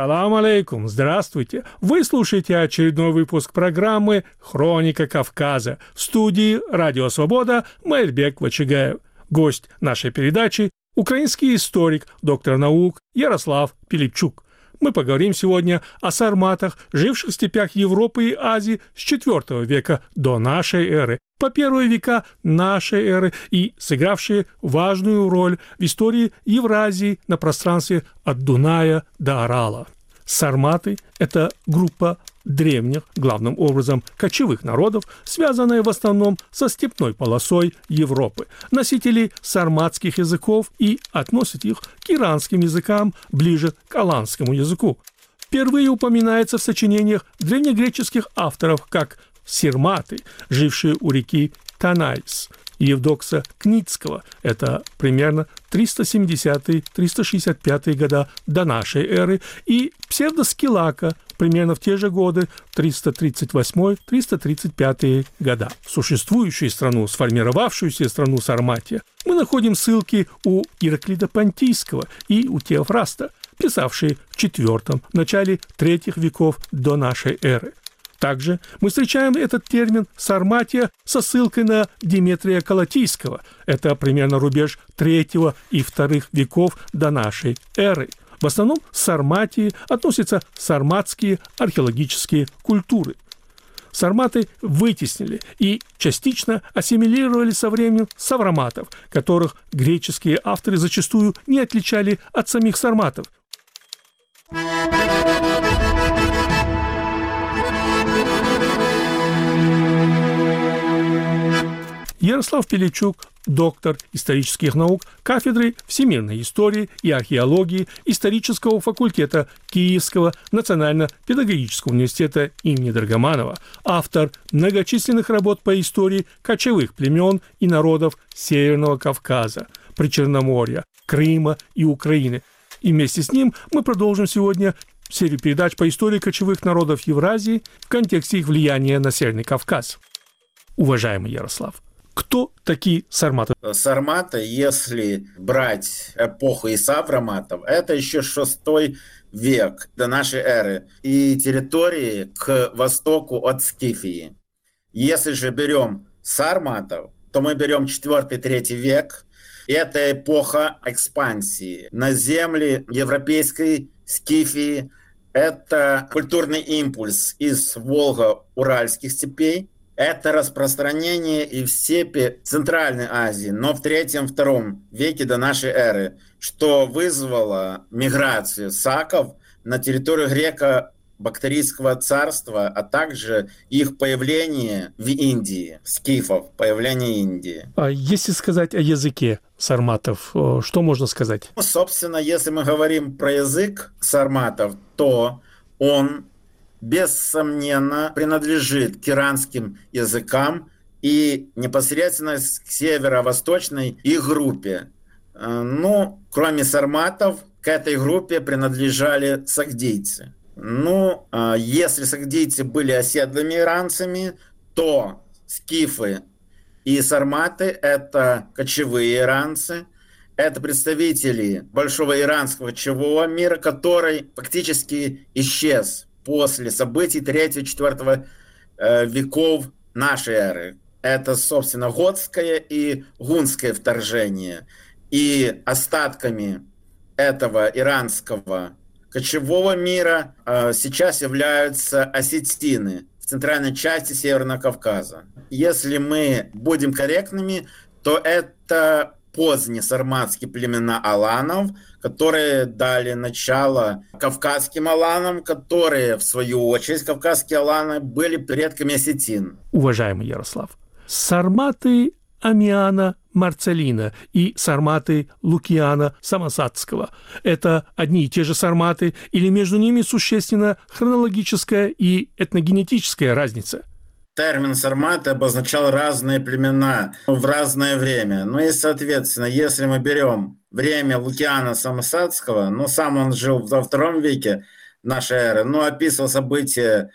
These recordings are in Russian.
Салам алейкум, здравствуйте. Вы слушаете очередной выпуск программы «Хроника Кавказа». В студии «Радио Свобода» Майрбек Вачигаев. Гость нашей передачи – украинский историк, доктор наук Ярослав Пилипчук. Мы поговорим сегодня о сарматах, живших в степях Европы и Азии с IV века до нашей эры, по первые века нашей эры и сыгравшие важную роль в истории Евразии на пространстве от Дуная до Арала. Сарматы – это группа древних, главным образом кочевых народов, связанная в основном со степной полосой Европы, носители сарматских языков и относят их к иранским языкам, ближе к аланскому языку. Впервые упоминается в сочинениях древнегреческих авторов как сирматы, жившие у реки Танайс, Евдокса Кницкого, это примерно 370-365 года до нашей эры, и псевдоскилака, примерно в те же годы, 338-335 года. В существующую страну, сформировавшуюся страну Сарматия, мы находим ссылки у Ираклида Понтийского и у Теофраста, писавшие в IV, начале III веков до нашей эры. Также мы встречаем этот термин «Сарматия» со ссылкой на Диметрия Колотийского. Это примерно рубеж III и II веков до нашей эры. В основном к Сарматии относятся сарматские археологические культуры. Сарматы вытеснили и частично ассимилировали со временем савроматов, которых греческие авторы зачастую не отличали от самих сарматов. Ярослав Пилипчук, доктор исторических наук, кафедры всемирной истории и археологии исторического факультета Киевского национально-педагогического университета имени Драгоманова, автор многочисленных работ по истории кочевых племен и народов Северного Кавказа, Причерноморья, Крыма и Украины. И вместе с ним мы продолжим сегодня серию передач по истории кочевых народов Евразии в контексте их влияния на Северный Кавказ. Уважаемый Ярослав, кто такие сарматы? Сарматы, если брать эпоху и савроматов, это еще VI век до нашей эры и территории к востоку от Скифии. Если же берем сарматов, то мы берем IV-III век. И это эпоха экспансии на земли европейской Скифии. Это культурный импульс из Волго-Уральских степей. Это распространение и в степи Центральной Азии, но в III-II веке до нашей эры, что вызвало миграцию саков на территорию греко-бактрийского царства, а также их появление в Индии, скифов, появление Индии. А если сказать о языке сарматов, что можно сказать? Собственно, если мы говорим про язык сарматов, то он бессомненно принадлежит к иранским языкам и непосредственно к северо-восточной их группе. Кроме сарматов, к этой группе принадлежали сагдийцы. Если сагдийцы были оседлыми иранцами, то скифы и сарматы – это кочевые иранцы, это представители большого иранского кочевого мира, который фактически исчез после событий III-IV веков нашей эры. Это, собственно, готское и гунское вторжение. И остатками этого иранского кочевого мира сейчас являются осетины в центральной части Северного Кавказа. Если мы будем корректными, то это поздние сарматские племена аланов, которые дали начало кавказским аланам, которые, в свою очередь, кавказские аланы были предками осетин. Уважаемый Ярослав, сарматы Амиана Марцелина и сарматы Лукиана Самосадского – это одни и те же сарматы или между ними существенна хронологическая и этногенетическая разница? Термин «сарматы» обозначал разные племена в разное время. И, соответственно, если мы берем время Лукиана Самосадского, сам он жил во II веке нашей эры, описывал события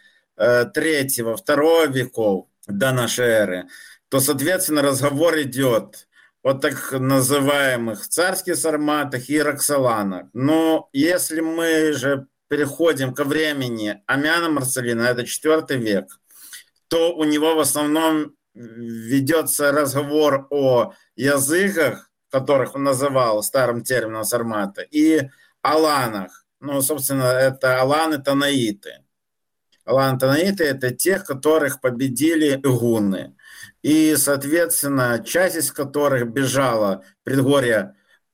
III-II веков до нашей эры, то, соответственно, разговор идет о так называемых царских сарматах и роксоланах. Но если мы же переходим ко времени Амиана Марцелина, это IV век, то у него в основном ведется разговор о языках, которых он называл старым термином сармата, и аланах. Ну, собственно, это аланы-танаиты. Аланы-танаиты – это тех, которых победили гунны. И, соответственно, часть из которых бежала в предгорье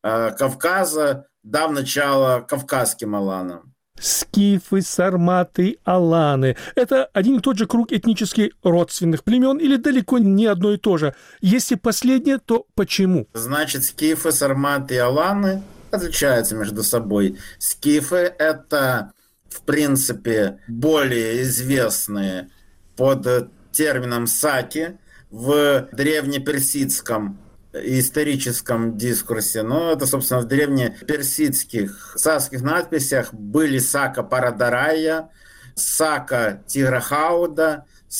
Кавказа, дав начало кавказским аланам. Скифы, сарматы, аланы – это один и тот же круг этнически родственных племен или далеко не одно и то же? Если последнее, то почему? Значит, скифы, сарматы и аланы отличаются между собой. Скифы – это, в принципе, более известные под термином саки в древнеперсидском историческом дискурсе, но это, собственно, в древнеперсидских сакских надписях были Сака Парадарая, Сака Тиграхауда,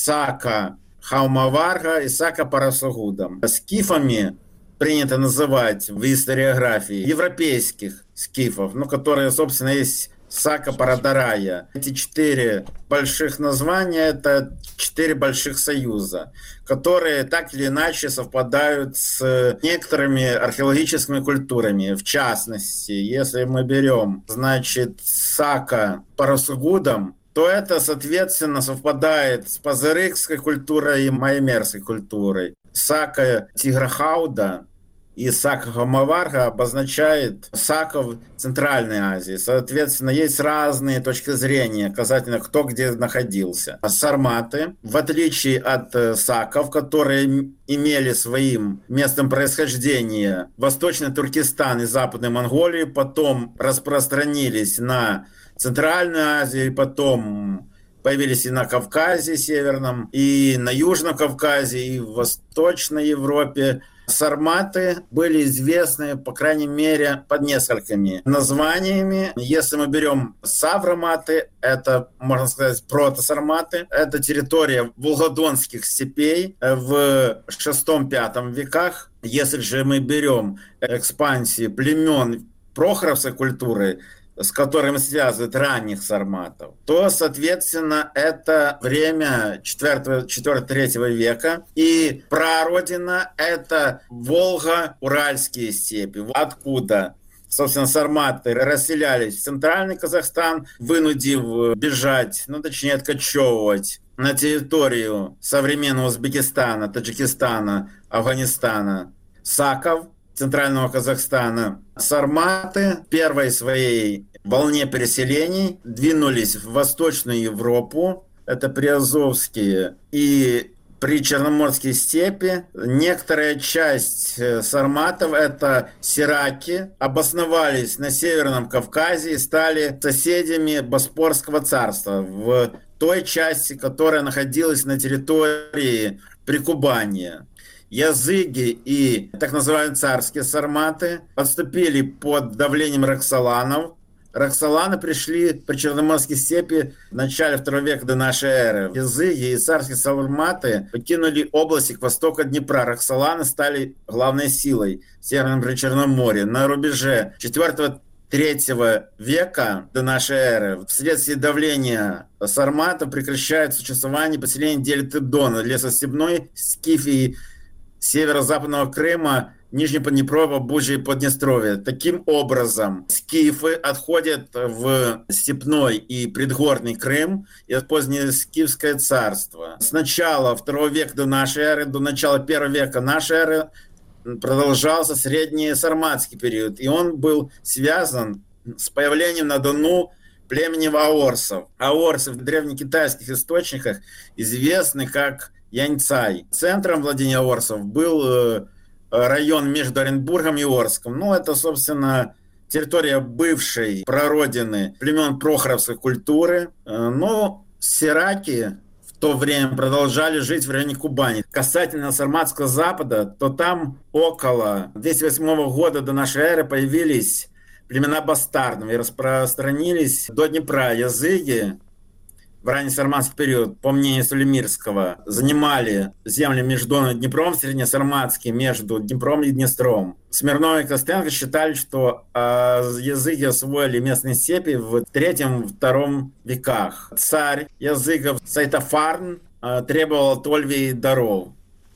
Сака Хаумаварга и Сака Парасугуда. Скифами принято называть в историографии европейских скифов, ну, которые, собственно, есть Сака Парадарая. Эти 4 больших названия – это 4 больших союза, которые так или иначе совпадают с некоторыми археологическими культурами. В частности, если мы берем, значит, Сака Парасугудом, то это, соответственно, совпадает с пазырыкской культурой и майомерской культурой. Сака Тиграхауда и Сака Хамаварга обозначает саков Центральной Азии. Соответственно, есть разные точки зрения касательно кто где находился. Сарматы, в отличие от саков, которые имели своим местом происхождения Восточный Туркестан и Западную Монголию, потом распространились на Центральную Азию, потом появились и на Кавказе Северном, и на Южном Кавказе, и в Восточной Европе. Сарматы были известны, по крайней мере, под несколькими названиями. Если мы берем савроматы, это, можно сказать, протосарматы. Это территория волгодонских степей в VI-V веках. Если же мы берем экспансии племен прохоровской культуры, с которыми связывают ранних сарматов, то, соответственно, это время 4-3 века. И прародина – это Волго-Уральские степи, откуда, собственно, сарматы расселялись в центральный Казахстан, вынудив бежать, ну, точнее, откочевывать на территорию современного Узбекистана, Таджикистана, Афганистана, саков, Центрального Казахстана. Сарматы в первой своей волне переселений двинулись в Восточную Европу, это Приазовские и причерноморские степи. Некоторая часть сарматов, это сираки, обосновались на Северном Кавказе и стали соседями Боспорского царства в той части, которая находилась на территории Прикубания. Языги и так называемые царские сарматы отступили под давлением роксоланов. Роксоланы пришли при Черноморской степи в начале II века до нашей эры. Языги и царские сарматы покинули области к востоку от Днепра. Роксоланы стали главной силой в Северном Причерноморье. На рубеже IV-III века до нашей эры вследствие давления сарматов прекращает существование поселения дельты Дона, лесостепной Скифии, северо-западного Крыма, Нижнеподнепровья, Бужья и Поднестровья. Таким образом, скифы отходят в степной и предгорный Крым и позднее Скифское царство. С начала II века до нашей эры, до начала I века нашей эры продолжался средний сарматский период, и он был связан с появлением на Дону племени аорсов. Аорсы в древнекитайских источниках известны как Яньцай. Центром владения аорсов был район между Оренбургом и Орском. Ну, это, собственно, территория бывшей прародины племен прохоровской культуры. Но сираки в то время продолжали жить в районе Кубани. Касательно Сарматского Запада, то там около 208 года до нашей эры появились племена бастардов и распространились до Днепра языки, в раннесарматский период, по мнению Сулемирского, занимали земли между Доном и Днепром, среднесарматские между Днепром и Днестром. Смирнов и Костенко считали, что языки освоили местные степи в III-II веках. Царь языков Сайтофарн требовал от Ольви даров.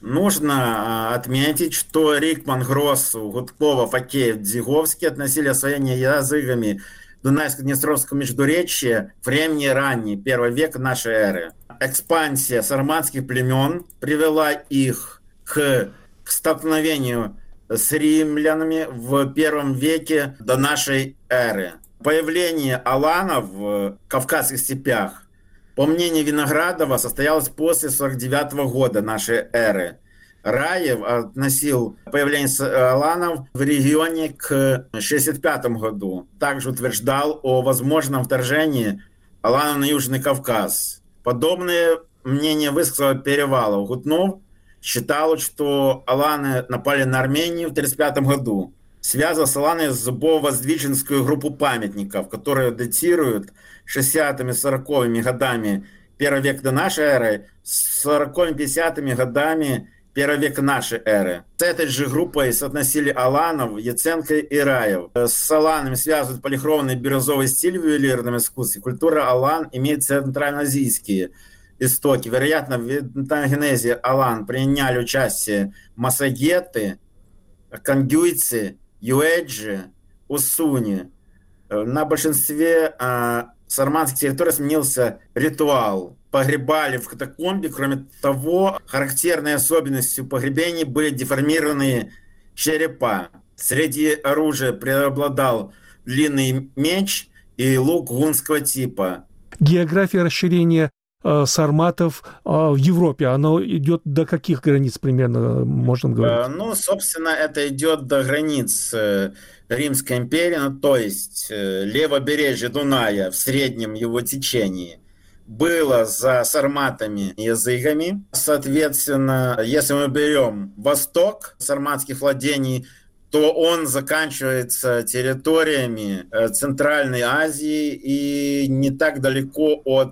Нужно отметить, что Рикман, Гроссу, Гудкова, Факеев, Дзиговский относили освоение языками Дунайско-Днестровского междуречья времени ранней, 1 века нашей эры. Экспансия сарматских племен привела их к столкновению с римлянами в 1 веке до нашей эры. Появление аланов в Кавказских степях, по мнению Виноградова, состоялось после 49 года нашей эры. Раев относил появление аланов в регионе к 65 году. Также утверждал о возможном вторжении аланов на Южный Кавказ. Подобное мнение высказал Перевалов. Гутнов считал, что аланы напали на Армению в 1935 году. Связал с аланами зубово-воздвиженскую группу памятников, которые датируют 60-ми, 40-ми годами 1 века до нашей эры, с 40-ми, 50-ми годами 1 века нашей эры. С этой же группой соотносили аланов, Яценко и Раев. С аланами связывают полихромный бирюзовый стиль в ювелирном искусстве. Культура алан имеет центральноазийские истоки. Вероятно, в этногенезе алан приняли участие массагеты, кангюйцы, юэджи, усуни. На большинстве сарматских территорий сменился ритуал. Погребали в катакомбе. Кроме того, характерной особенностью погребений были деформированные черепа. Среди оружия преобладал длинный меч и лук гунского типа. География расширения сарматов в Европе, оно идет до каких границ примерно, можно говорить? Собственно, это идет до границ Римской империи, то есть левобережье Дуная в среднем его течении было за сарматами языками. Соответственно, если мы берем восток сарматских владений, то он заканчивается территориями Центральной Азии и не так далеко от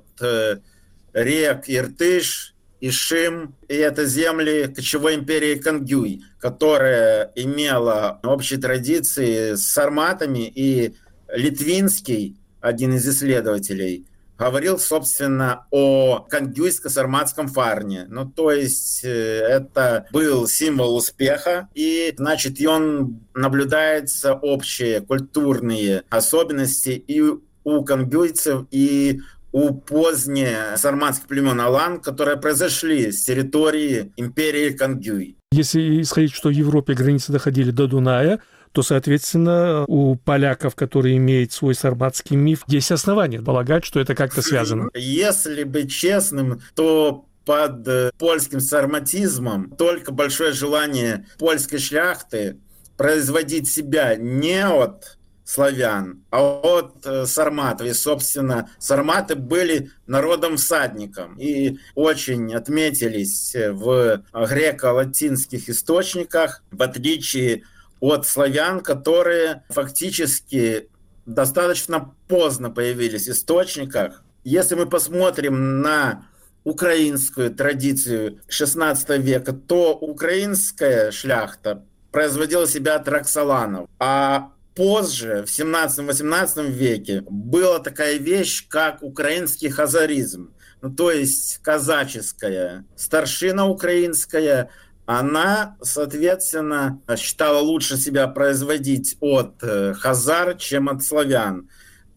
рек Иртыш, Ишим, и это земли кочевой империи Кангюй, которая имела общие традиции с сарматами, и Литвинский, один из исследователей, говорил, собственно, о кангюйско-сарматском фарне. То есть это был символ успеха, и, значит, он наблюдается общие культурные особенности и у кангюйцев, и у поздних сарматских племен алан, которые произошли с территории империи Кангюй. Если исходить, что в Европе границы доходили до Дуная, то, соответственно, у поляков, которые имеют свой сарматский миф, есть основания полагать, что это как-то связано. Если быть честным, то под польским сарматизмом только большое желание польской шляхты производить себя не от славян, а от сарматов. И, собственно, сарматы были народом-всадником и очень отметились в греко-латинских источниках, в отличие от славян, которые фактически достаточно поздно появились в источниках. Если мы посмотрим на украинскую традицию XVI века, то украинская шляхта производила себя от роксоланов, а позже, в 17-18 веке, была такая вещь, как украинский хазаризм, то есть казаческая старшина украинская. Она, соответственно, считала лучше себя производить от хазар, чем от славян.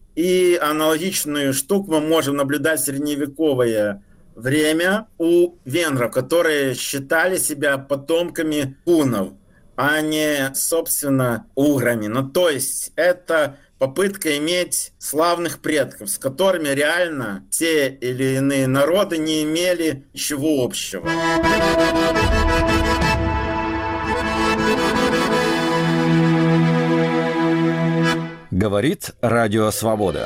И аналогичную штуку мы можем наблюдать в средневековое время у венгров, которые считали себя потомками гуннов, а не, собственно, уграми. То есть это попытка иметь славных предков, с которыми реально те или иные народы не имели ничего общего. Говорит Радио Свобода.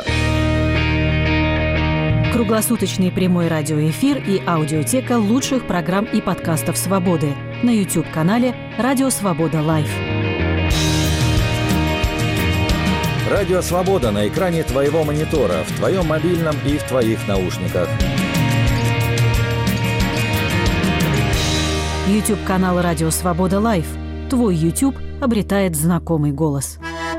Круглосуточный прямой радиоэфир и аудиотека лучших программ и подкастов «Свободы» на YouTube-канале «Радио Свобода Лайв». Радио «Свобода» на экране твоего монитора, в твоем мобильном и в твоих наушниках. YouTube-канал «Радио Свобода Лайв». Твой YouTube обретает знакомый голос.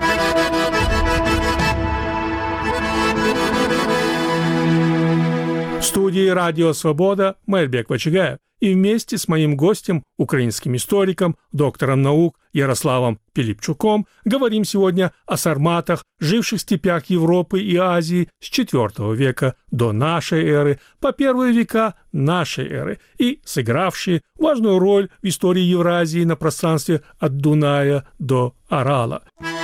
В студии «Радио Свобода» Мэрбек Вачагаев и вместе с моим гостем, украинским историком, доктором наук Ярославом Пилипчуком, говорим сегодня о сарматах, живших в степях Европы и Азии с IV века до нашей эры по первые века нашей эры и сыгравшие важную роль в истории Евразии на пространстве от Дуная до Арала.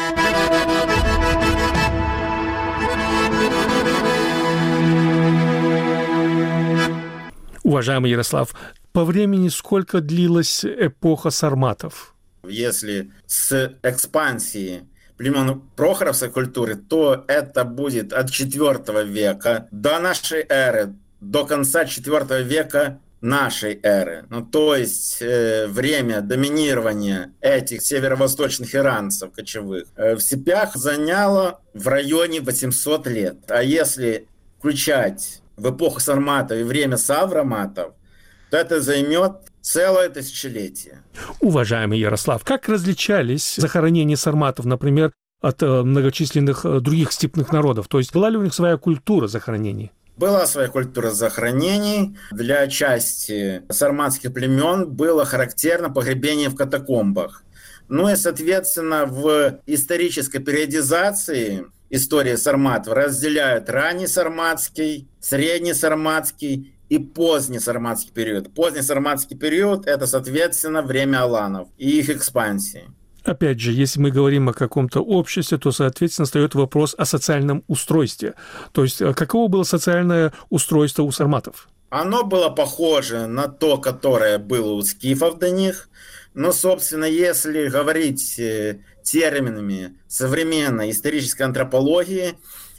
Уважаемый Ярослав, по времени сколько длилась эпоха сарматов? Если с экспансии племен прохоровской культуры, то это будет от IV века до нашей эры, до конца IV века нашей эры. Ну, то есть время доминирования этих северо-восточных иранцев кочевых в степях заняло в районе 800 лет. А если включать в эпоху сарматов и время савроматов, то это займет целое тысячелетие. Уважаемый Ярослав, как различались захоронения сарматов, например, от многочисленных других степных народов? То есть была ли у них своя культура захоронений? Была своя культура захоронений. Для части сарматских племен было характерно погребение в катакомбах. Ну и, соответственно, в исторической периодизации истории сарматов разделяют ранний сарматский, средний сарматский и поздний сарматский период. Поздний сарматский период – это, соответственно, время аланов и их экспансии. Опять же, если мы говорим о каком-то обществе, то, соответственно, встает вопрос о социальном устройстве. То есть, каково было социальное устройство у сарматов? Оно было похоже на то, которое было у скифов до них. Но, собственно, если говорить терминами современной исторической антропологии,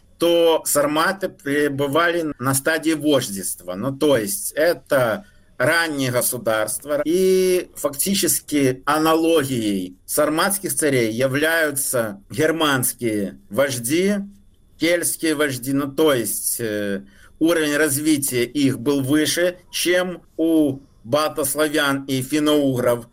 то сарматы пребывали на стадии вождества. Ну, то есть это раннее государство. И фактически аналогией сарматских царей являются германские вожди, кельтские вожди. Ну, то есть уровень развития их был выше, чем у балтославян и финно-угров.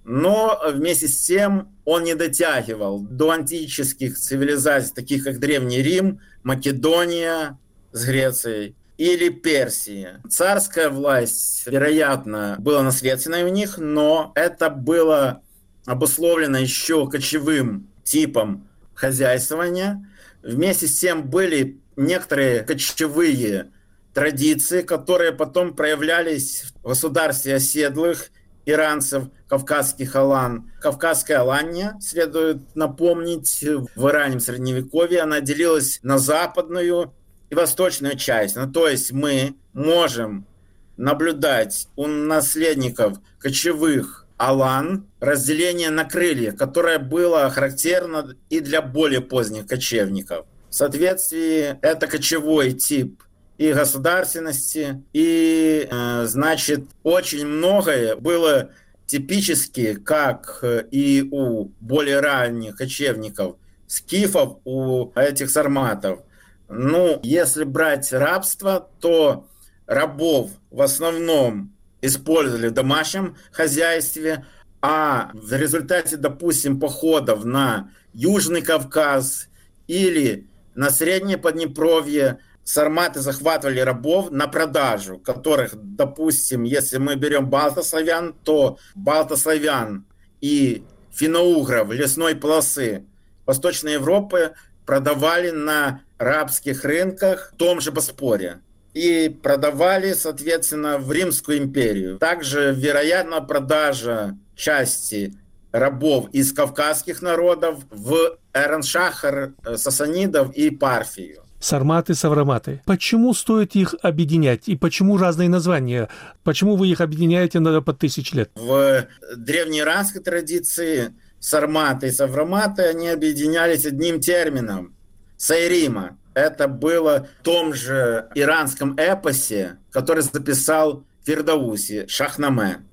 Но вместе с тем он не дотягивал до антических цивилизаций, таких как Древний Рим, Македония с Грецией или Персия. Царская власть, вероятно, была наследственной у них, но это было обусловлено еще кочевым типом хозяйствования. Вместе с тем были некоторые кочевые традиции, которые потом проявлялись в государстве оседлых иранцев, кавказских алан. Кавказская Алания, следует напомнить, в раннем Средневековье она делилась на западную и восточную часть. Ну, то есть мы можем наблюдать у наследников кочевых алан разделение на крылья, которое было характерно и для более поздних кочевников. В соответствии это кочевой тип и государственности, и, значит, очень многое было типически, как и у более ранних кочевников, скифов, у этих сарматов. Ну, если брать рабство, то рабов в основном использовали в домашнем хозяйстве, а в результате, допустим, походов на Южный Кавказ или на Среднее Поднепровье сарматы захватывали рабов на продажу, которых, допустим, если мы берем балтославян, то балтославян и финно-угров лесной полосы Восточной Европы продавали на рабских рынках в том же Боспоре и продавали, соответственно, в Римскую империю. Также, вероятно, продажа части рабов из кавказских народов в Эран-Шахар, сасанидов и Парфию. Сарматы, савроматы. Почему стоит их объединять? И почему разные названия? Почему вы их объединяете по 1000 лет? В древнеиранской традиции сарматы и савроматы, они объединялись одним термином – сайрима. Это было в том же иранском эпосе, который записал Фирдауси, Шахнаме.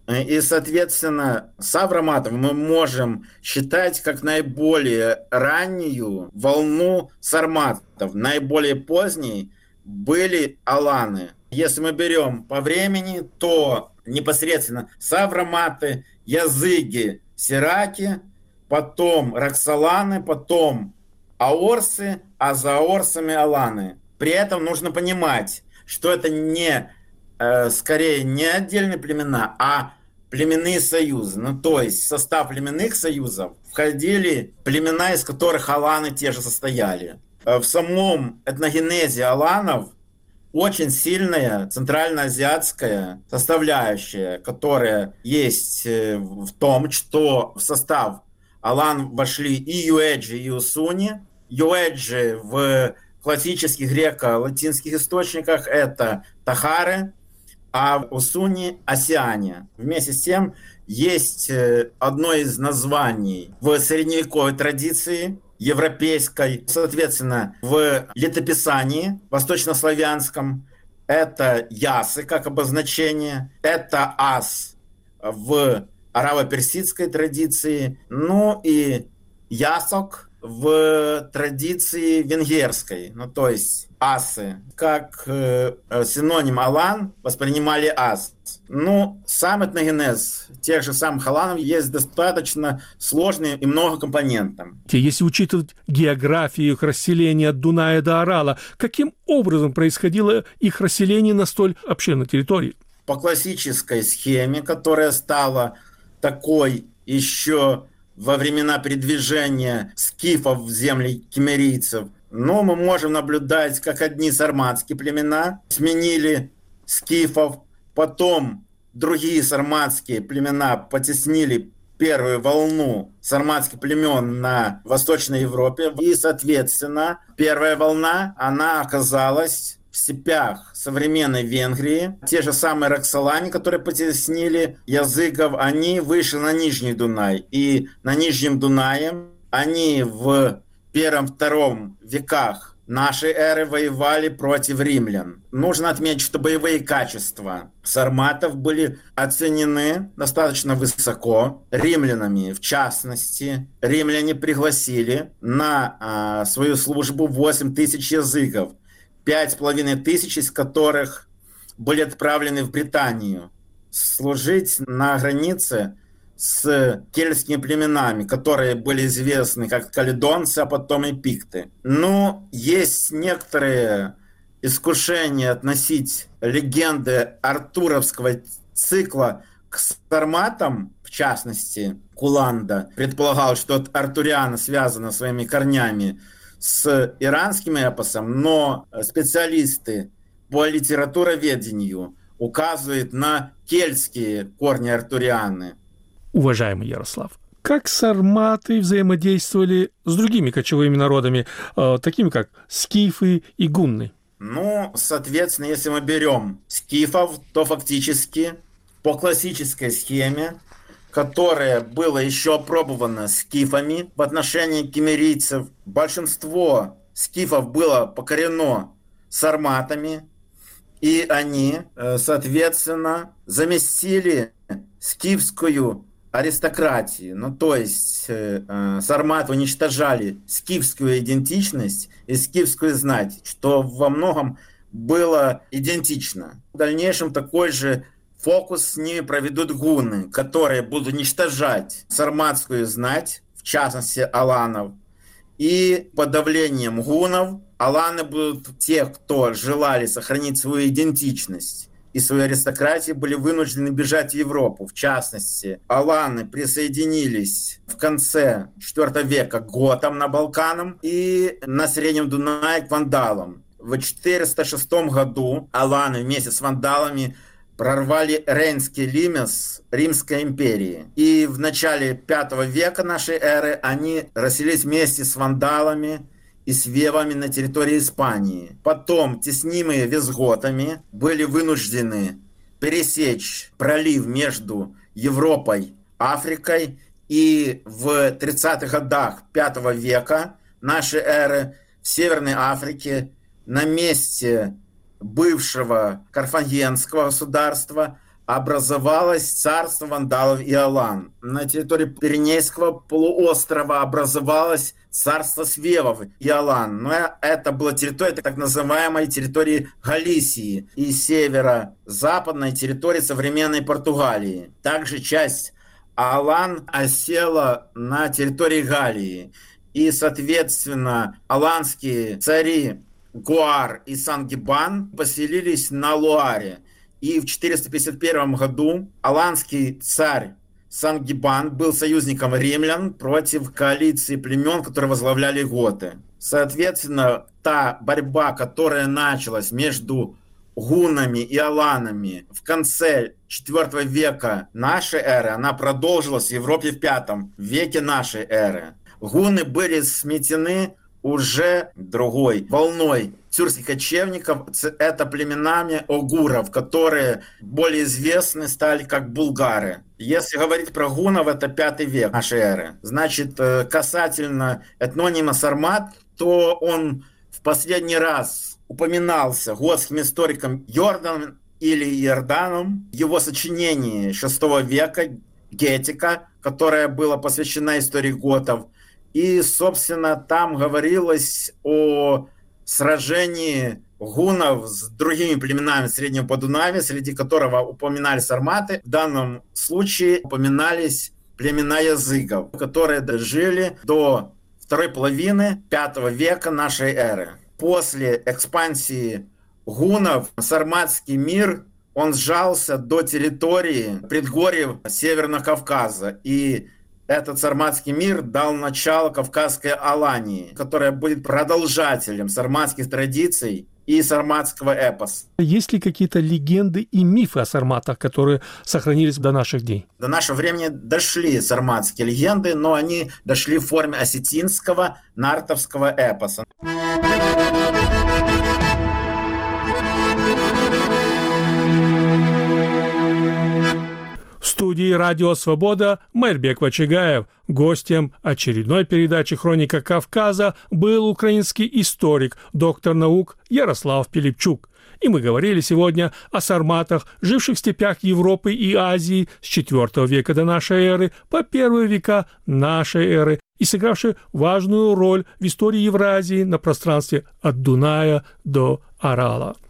И, соответственно, савроматов мы можем считать как наиболее раннюю волну сарматов. Наиболее поздней были аланы. Если мы берем по времени, то непосредственно савроматы, языги, сираки, потом роксоланы, потом аорсы, а за аорсами аланы. При этом нужно понимать, что это скорее не отдельные племена, а племенные союзы. Ну, то есть в состав племенных союзов входили племена, из которых аланы те же состояли. В самом этногенезе аланов очень сильная центральноазиатская составляющая, которая есть в том, что в состав алан вошли и юэджи, и усуни. Юэджи в классических греко-латинских источниках это тахары, а в усуни – осяне. Вместе с тем есть одно из названий в средневековой традиции европейской, соответственно, в летописании восточнославянском это ясы как обозначение, это ас в араво-персидской традиции, ну и ясок в традиции венгерской, ну то есть асы, как синоним алан воспринимали ас. Ну, сам этногенез тех же самых аланов есть достаточно сложный и многокомпонентным. Если учитывать географию их расселения от Дуная до Орала, каким образом происходило их расселение на столь обширной территории? По классической схеме, которая стала такой еще во времена передвижения скифов в земли киммерийцев, но мы можем наблюдать, как одни сарматские племена сменили скифов, потом другие сарматские племена потеснили первую волну сарматских племен на Восточной Европе. И, соответственно, первая волна, она оказалась в степях современной Венгрии. Те же самые роксолане, которые потеснили языков, они вышли на Нижний Дунай. И на Нижнем Дунае они в первом-втором веках нашей эры воевали против римлян. Нужно отметить, что боевые качества сарматов были оценены достаточно высоко римлянами. В частности, римляне пригласили на свою службу 8 тысяч языков, 5500 из которых были отправлены в Британию служить на границе с кельтскими племенами, которые были известны как каледонцы, а потом и пикты. Но есть некоторые искушения относить легенды артуровского цикла к сарматам, в частности, Куланда предполагал, что артуриана связана своими корнями с иранским эпосом, но специалисты по литературоведению указывают на кельтские корни артурианы. Уважаемый Ярослав, как сарматы взаимодействовали с другими кочевыми народами, такими как скифы и гунны? Ну, соответственно, если мы берем скифов, то фактически по классической схеме, которая была еще опробована скифами в отношении киммерийцев, большинство скифов было покорено сарматами, и они, соответственно, заместили скифскую аристократию. Ну, то есть сарматы уничтожали скифскую идентичность и скифскую знать, что во многом было идентично. В дальнейшем такой же фокус с ними проведут гунны, которые будут уничтожать сарматскую знать, в частности аланов, и под давлением гуннов аланы будут те, кто желали сохранить свою идентичность и свою аристократию, были вынуждены бежать в Европу. В частности, аланы присоединились в конце IV века к готам на Балканам и на Среднем Дунае к вандалам. В 406 году аланы вместе с вандалами прорвали Рейнский лимес Римской империи. И в начале V века нашей эры они расселились вместе с вандалами и с вевами на территории Испании. Потом, теснимые визготами, были вынуждены пересечь пролив между Европой и Африкой. И в 30-х годах V века нашей эры в Северной Африке на месте бывшего карфагенского государства образовалось царство вандалов и алан. На территории Пиренейского полуострова образовалось царство свевов и алан. Но это была территория так называемой территории Галисии и северо-западной территории современной Португалии. Также часть алан осела на территории Галлии. И, соответственно, аланские цари Гуар и Сангибан поселились на Луаре. И в 451 году аланский царь Сангибан был союзником римлян против коалиции племен, которые возглавляли готы. Соответственно, та борьба, которая началась между гуннами и аланами в конце IV века нашей эры, она продолжилась в Европе в V веке нашей эры. Гунны были сметены уже другой волной тюркских кочевников, это племенами огуров, которые более известны стали как булгары. Если говорить про гуннов, это V век нашей эры. Значит, касательно этнонима Сармат, то он в последний раз упоминался готским историком Йорданом или Иорданом в его сочинении VI века «Гетика», которое было посвящено истории готов. И, собственно, там говорилось о сражении гуннов с другими племенами Среднего Подунавья, среди которого упоминались сарматы. В данном случае упоминались племена языков, которые дожили до второй половины V века нашей эры. После экспансии гуннов сарматский мир, он сжался до территории предгорьев Северного Кавказа. И этот сарматский мир дал начало Кавказской Алании, которая будет продолжателем сарматских традиций и сарматского эпоса. Есть ли какие-то легенды и мифы о сарматах, которые сохранились до наших дней? До нашего времени дошли сарматские легенды, но они дошли в форме осетинского, нартовского эпоса. В студии «Радио Свобода» Майрбек Вачигаев. Гостем очередной передачи «Хроника Кавказа» был украинский историк, доктор наук Ярослав Пилипчук. И мы говорили сегодня о сарматах, живших в степях Европы и Азии с IV века до нашей эры по первые века нашей эры и сыгравшие важную роль в истории Евразии на пространстве от Дуная до Арала.